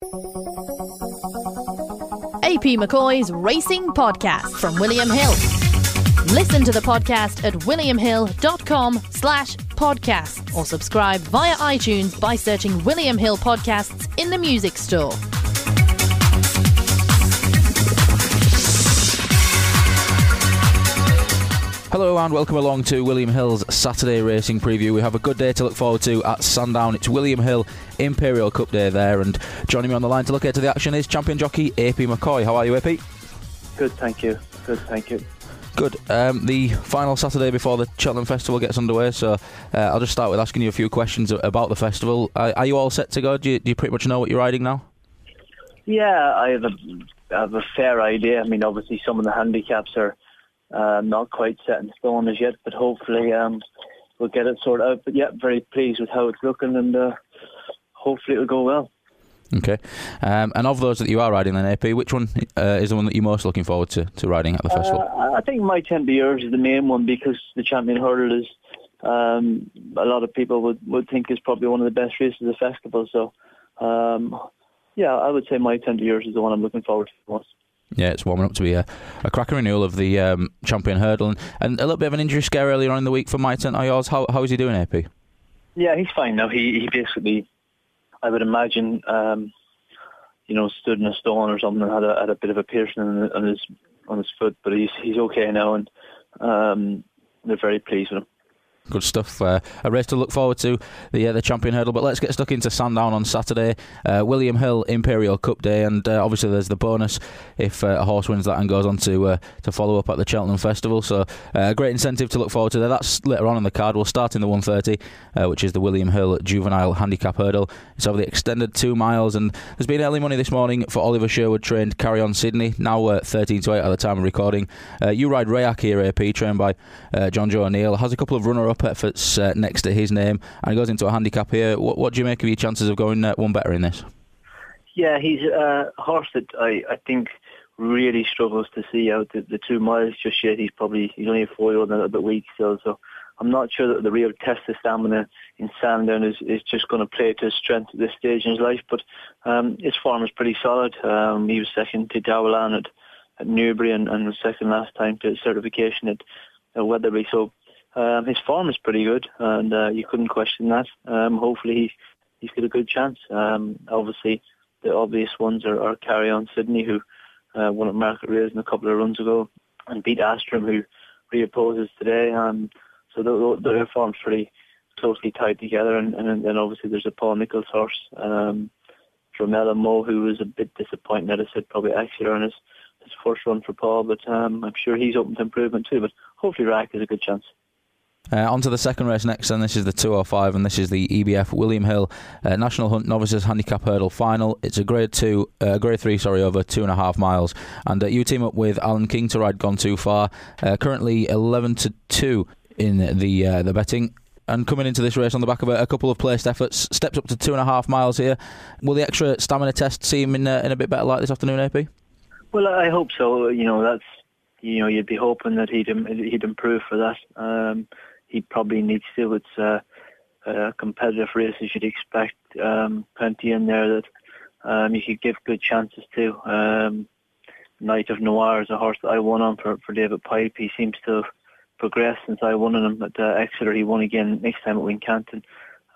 AP McCoy's Racing Podcast from William Hill. Listen to the podcast at williamhill.com/podcast or subscribe via iTunes by searching William Hill Podcasts in the music store. Hello and welcome along to William Hill's Saturday racing preview. We have a good day to look forward to at Sandown. It's William Hill Imperial Cup Day there, and joining me on the line to look ahead to the action is champion jockey AP McCoy. How are you, AP? Good, thank you. Good. The final Saturday before the Cheltenham Festival gets underway, so I'll just start with asking you a few questions about the festival. Are you all set to go? Do you pretty much know what you're riding now? Yeah, I have a fair idea. I mean, obviously some of the handicaps are not quite set in stone as yet, but hopefully we'll get it sorted out. But yeah, very pleased with how it's looking, and hopefully it'll go well. Okay. And of those that you are riding then, AP, which one is the one that you're most looking forward to riding at the festival? I think My 10 Be Yours is the main one, because the Champion Hurdle is, a lot of people would think is probably one of the best races of the festival. So, yeah, I would say My 10 Be Yours is the one I'm looking forward to most. Yeah, it's warming up to be a cracker renewal of the Champion Hurdle, and a little bit of an injury scare earlier on in the week for My 10 Be Yours. How is he doing, AP? Yeah, he's fine now. He basically, I would imagine, stood in a stone or something and had a bit of a piercing on his foot, but he's okay now, and they're very pleased with him. Good stuff. A race to look forward to, the Champion Hurdle. But let's get stuck into Sandown on Saturday. William Hill Imperial Cup Day, and obviously there's the bonus if a horse wins that and goes on to follow up at the Cheltenham Festival. So a great incentive to look forward to there. That's later on in the card. We'll start in the 1:30, which is the William Hill Juvenile Handicap Hurdle. It's over the extended 2 miles, and there's been early money this morning for Oliver Sherwood trained Carry On Sydney, now 13 to 8 at the time of recording. You ride Rayak here, AP, trained by John Joe O'Neill. Has a couple of runner-up efforts next to his name, and he goes into a handicap here. What do you make of your chances of going one better in this? Yeah, he's a horse that I think really struggles to see out the 2 miles just yet. He's only a 4-year-old and a little bit weak still, so I'm not sure that the real test of stamina in Sandown is just going to play to his strength at this stage in his life, but his form is pretty solid. He was second to Dawalan at Newbury and was second last time to certification at Weatherby, so his form is pretty good, and you couldn't question that. Hopefully he's got a good chance. Obviously, the obvious ones are Carry On Sydney, who won at Market Raising a couple of runs ago, and beat Astrum, who reopposes today. So their form's pretty closely tied together. And then obviously there's a Paul Nicholls horse, Dramella Mo, who was a bit disappointing, I'd have said, probably actually on his first run for Paul, but I'm sure he's open to improvement too. But hopefully Rack has a good chance. On to the second race next, and this is the 205, and this is the EBF William Hill National Hunt Novices Handicap Hurdle Final. It's a Grade 3, over 2.5 miles, and you team up with Alan King to ride Gone Too Far. Currently 11 to 2 in the betting, and coming into this race on the back of a couple of placed efforts, steps up to 2.5 miles here. Will the extra stamina test see him in a bit better light this afternoon, AP? Well, I hope so. That's you'd be hoping that he'd improve for that. He probably needs to. It's a competitive race, as you'd expect. Plenty in there that you could give good chances to. Knight of Noir is a horse that I won on for David Pipe. He seems to have progressed since I won on him at Exeter. He won again next time at Wincanton.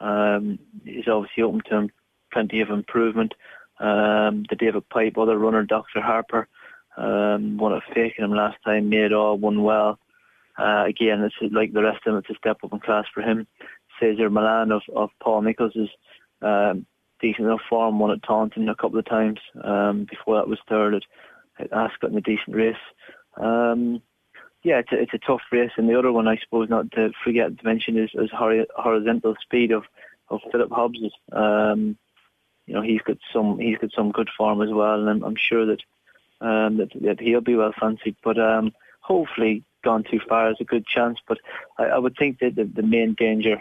He's obviously open to him, plenty of improvement. The David Pipe, other runner, Dr. Harper, won at Fakenham last time, made all, won well. Again, it's like the rest of them, it's a step up in class for him. Cesar Milan of Paul Nicholls is decent enough form, won at Taunton a couple of times. Before that was third at Ascot in a decent race. It's a tough race, and the other one, I suppose, not to forget to mention is Horizontal Speed of Philip Hobbs's. He's got some good form as well, and I'm sure that he'll be well fancied. But hopefully, Gone Too Far is a good chance. But I would think that the main danger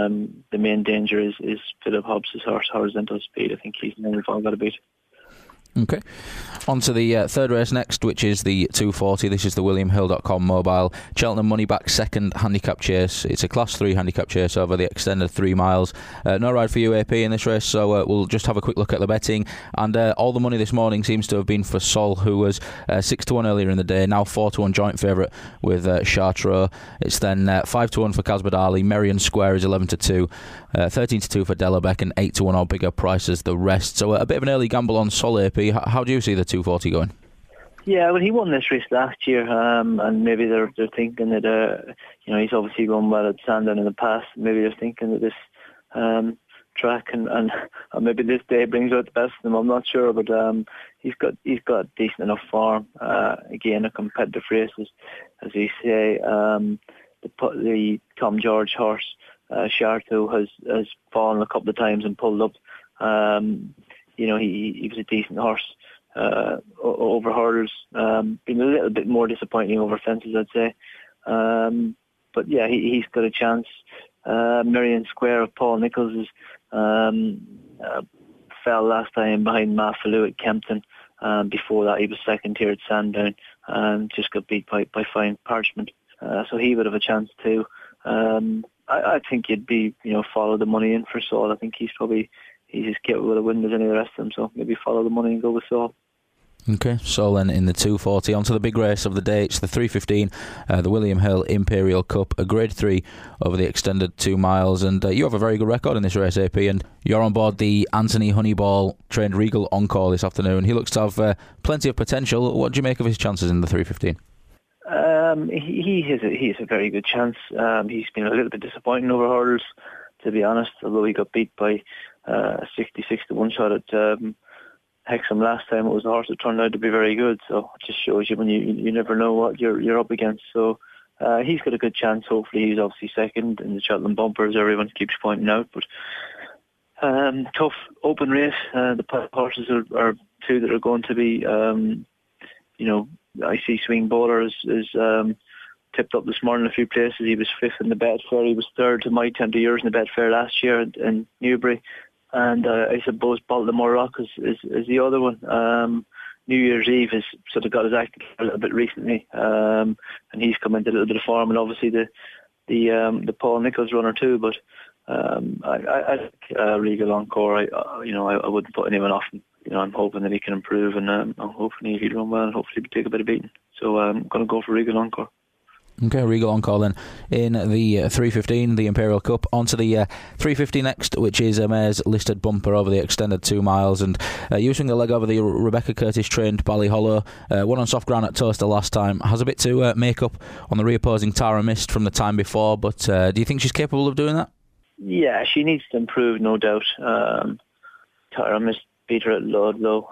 is Philip Hobbs's horse, Horizontal Speed. I think he's the one we've all got to beat. Okay. On to the third race next, which is the 240. This is the WilliamHill.com mobile Cheltenham Money Back second handicap chase. It's a Class 3 handicap chase over the extended 3 miles. No ride for UAP in this race, so we'll just have a quick look at the betting. And all the money this morning seems to have been for Sol, who was 6-1 earlier in the day, now 4-1 joint favourite with Chartreux. It's then 5-1 for Casbah Darley. Merrion Square is 11-2. 13-2 for Dellebeck, and 8-1 or bigger prices the rest. So a bit of an early gamble on Sol AP. How do you see the 240 going? Yeah, well, he won this race last year, and maybe they're thinking that he's obviously gone well at Sandown in the past. Maybe they're thinking that this track and maybe this day brings out the best of them. I'm not sure, but he's got decent enough form. Again, a competitive race, as we say. The Tom George horse, Chartreux, has fallen a couple of times and pulled up. He was a decent horse over hurdles. Been a little bit more disappointing over fences, I'd say. But yeah, he's got a chance. Merrion Square of Paul Nicholls fell last time behind Maffaloo at Kempton. Before that, he was second here at Sandown and just got beat by Fine Parchment. So he would have a chance too. I think you'd be, follow the money in for Sol. I think he's as capable of winning as any of the rest of them. So maybe follow the money and go with Sol. Okay, Sol then in the 240. On to the big race of the day. It's the 3:15, the William Hill Imperial Cup, a Grade 3 over the extended 2 miles. And you have a very good record in this race, AP, and you're on board the Anthony Honeyball trained Regal Encore this afternoon. He looks to have plenty of potential. What do you make of his chances in the 3:15? He has a very good chance. He's been a little bit disappointing over hurdles, to be honest, although he got beat by 66-1 shot at Hexham last time. It was a horse that turned out to be very good, so it just shows you when you never know what you're up against. So he's got a good chance. Hopefully he's obviously second in the Cheltenham Bumper, as everyone keeps pointing out, but tough open race. The horses are two that are going to be I see Swing Bowler is tipped up this morning a few places. He was 5th in the Betfair. He was 3rd to my 10 to yours in the Betfair last year in Newbury. And I suppose Baltimore Rock is the other one. New Year's Eve has sort of got his act a little bit recently, and he's come into a little bit of form, and obviously the Paul Nicholls runner too. But I think Regal Encore. I wouldn't put anyone off him. I'm hoping that he can improve, and I'm hoping he'll run well, and hopefully take a bit of beating. So I'm going to go for Regal Encore. Okay, Regal Encore then in the 3:15, the Imperial Cup. Onto the 3:50 next, which is a mare's listed bumper over the extended 2 miles, and using a leg over the Rebecca Curtis trained Ballyhollow. Won on soft ground at Toaster last time. Has a bit to make up on the reopposing Tara Mist from the time before, but do you think she's capable of doing that? Yeah, she needs to improve, no doubt. Tara Mist beat her at Ludlow.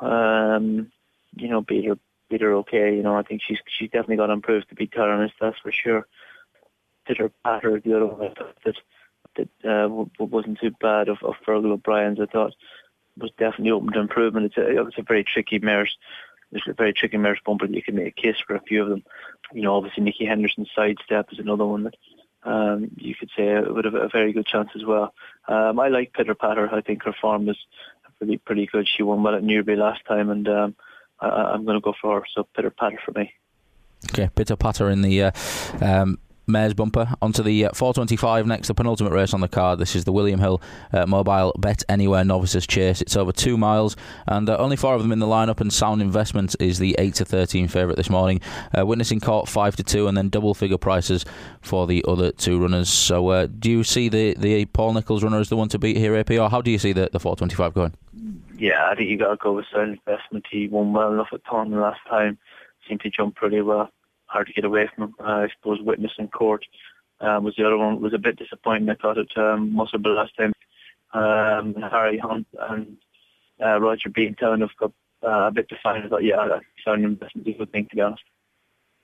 Beat her okay. I think she's definitely got to improve to beat Tara Mist, that's for sure. Pitter Patter, the other one that wasn't too bad of Fergal O'Brien's, I thought was definitely open to improvement. It's a very tricky mare's. It's a very tricky mare's bumper that you can make a case for a few of them. Obviously Nicky Henderson's Sidestep is another one that you could say would have a very good chance as well. I like Pitter Patter. I think her form is pretty good. She won well at Newbury last time, and I'm going to go for her. So Pitter Patter for me. Okay, Pitter Patter in the mare's bumper. Onto the 4:25 next, the penultimate race on the card. This is the William Hill Mobile Bet Anywhere Novices Chase. It's over 2 miles, and only 4 of them in the lineup, and Sound Investment is the 8-13 favourite this morning. Witnessing Court 5-2, and then double figure prices for the other 2 runners. So do you see the Paul Nicholls runner as the one to beat here, AP, or how do you see the 4:25 going? Yeah, I think you got to go with Sound Investment. He won well enough at Taunton last time. Seemed to jump pretty well. Hard to get away from him. I suppose Witness and Court was the other one. Was a bit disappointing. I thought at Musselburgh last time. Harry Hunt and Roger Beantown have got a bit defined. I thought, Sound Investment is a good thing, to be honest.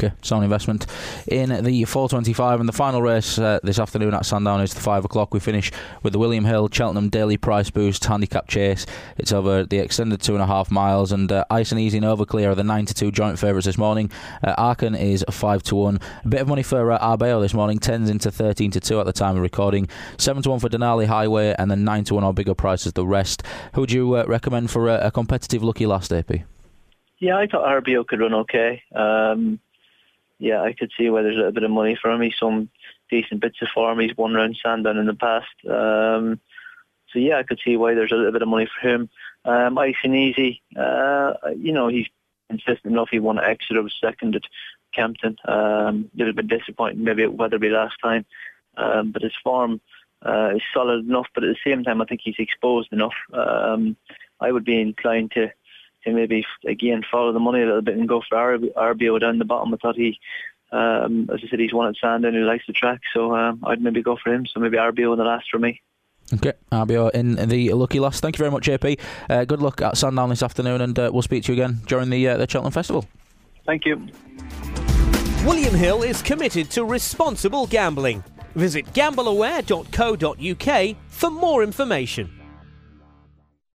Okay, sound investment in the 425, and the final race this afternoon at Sandown is the 5 o'clock. We finish with the William Hill Cheltenham Daily Price Boost Handicap Chase. It's over the extended 2.5 miles, and Ice and Easy and Overclear are the 9-2 joint favourites this morning. Arkan is 5-1. A bit of money for Arbeyo this morning, 10s into 13-2 at the time of recording. 7-1 for Denali Highway, and then 9-1 or bigger prices the rest. Who would you recommend for a competitive lucky last, AP? Yeah, I thought Arbeyo could run okay. Yeah, I could see why there's a little bit of money for him. He's some decent bits of form. He's won round Sandown in the past. So yeah, I could see why there's a little bit of money for him. Ice and Easy, he's consistent enough. He won at Exeter, was second at Kempton. A little bit disappointing maybe at Wetherby last time. But his form is solid enough, but at the same time I think he's exposed enough. I would be inclined to maybe again follow the money a little bit and go for Arbeyo down the bottom. I thought he, as I said, he's won at Sandown, he likes the track, so I'd maybe go for him. So maybe Arbeyo in the last for me. Okay, Arbeyo in the lucky last. Thank you very much, AP. Good luck at Sandown this afternoon, and we'll speak to you again during the Cheltenham Festival. Thank you. William Hill is committed to responsible gambling. Visit gambleaware.co.uk for more information.